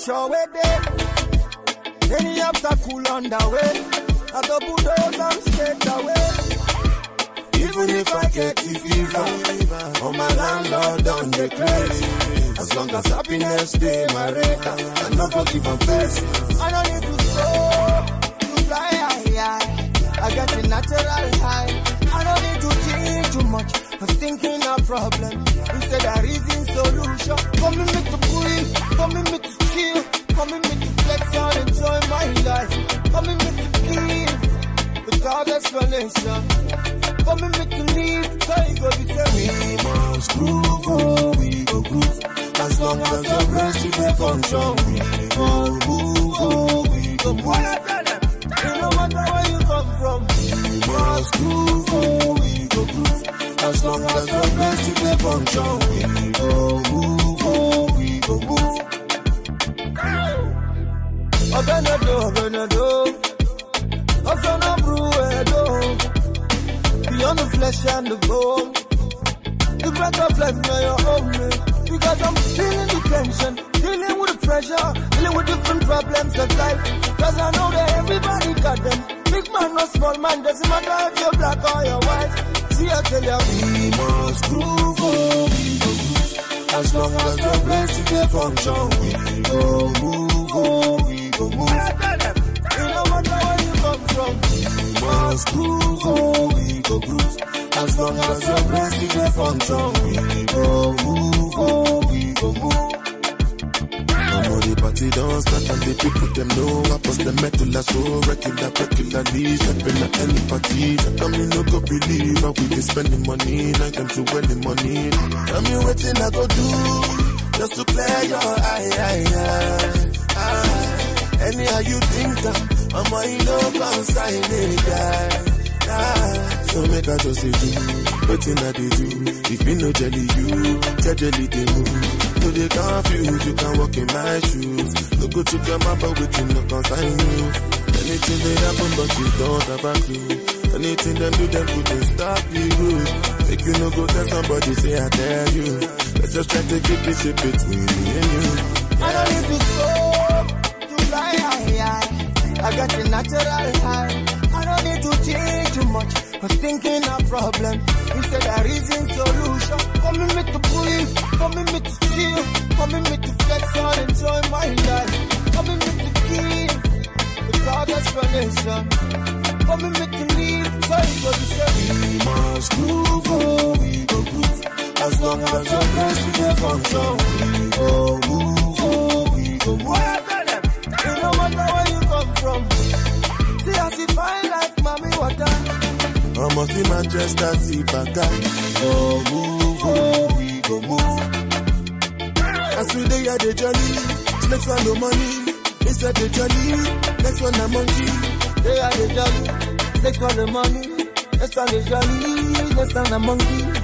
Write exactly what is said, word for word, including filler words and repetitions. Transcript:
pressure with it. Any obstacle on the way. I double doors and straight away. Even if I get the fever, on my landlord on the crazy. As long as happiness stay my rate, I no go give a face. I don't need to stop to fly high, high. I get a natural high. I don't need to think too much. I'm thinking a problem instead of reason solution. Come in me to breathe, come in me to chill, come in me to flex and enjoy my life. Come in me to give without explanation. Come in me to leave, so you go be say we must groove, oh, we go groove. As long as your breast you can function, we go move, oh, we go move. What I tell them, it no matter where you come from, we must groove, oh, we go groove. As long as your breast you can function, we go move, oh, we go move. I'm gonna do, I'm gonna do. I'm gonna brew it up. Beyond the flesh and the bone, the breath of life now you're on me. Because I'm feeling the tension, dealing with the pressure, dealing with different problems of life. Cause I know that everybody got them. Big man or small man, doesn't matter if you're black or you're white. See I tell you, we must groove, oh, we go groove. As long as your place is a function, we go move, oh, we go move. I tell them, it no matter where you come from, we must groove, oh, we go groove. As long as your place is a function, we go move, oh, we go move. I'm on the party don't start and the people them know I post the metal so regular, regularly. Stepping at any party, I mean no go believe how we can spend the money, like them to win the money. I mean waiting I go do, just to clear your eye, eye, eye, eye. Anyhow you think that, I'm a love outside the guy. Ah, so make I just say do, waiting I do. If me no jelly you, jelly they move. No they confuse, you can walk in my shoes. No go to your mouth but waiting no confine you. Anything they happen but you don't have a clue. Anything them do them couldn't stop you. Make you no go tell somebody say I tell you. Let's just try to keep this shit between me and you. I don't need to stop to fly high, high. I got a natural high. I don't need to change too much. I'm thinking a problem instead of reason solution. Come in me to breathe, come in me to chill, come in me to flex and enjoy my life. Come in me to give without explanation. Come in me to leave, so you go to say we must groove, oh, we go groove. As long as your breast is a function, we go move, oh, we go move. What I tell them, it no matter where you come from. See as if I like mommy water. I'm a see Manchester, see Baka. Go move, oh, we go move. As we day at the journey, next one no money. It's at the journey, next one a monkey. Day at the journey, next one the money. Next one the journey, next one a monkey.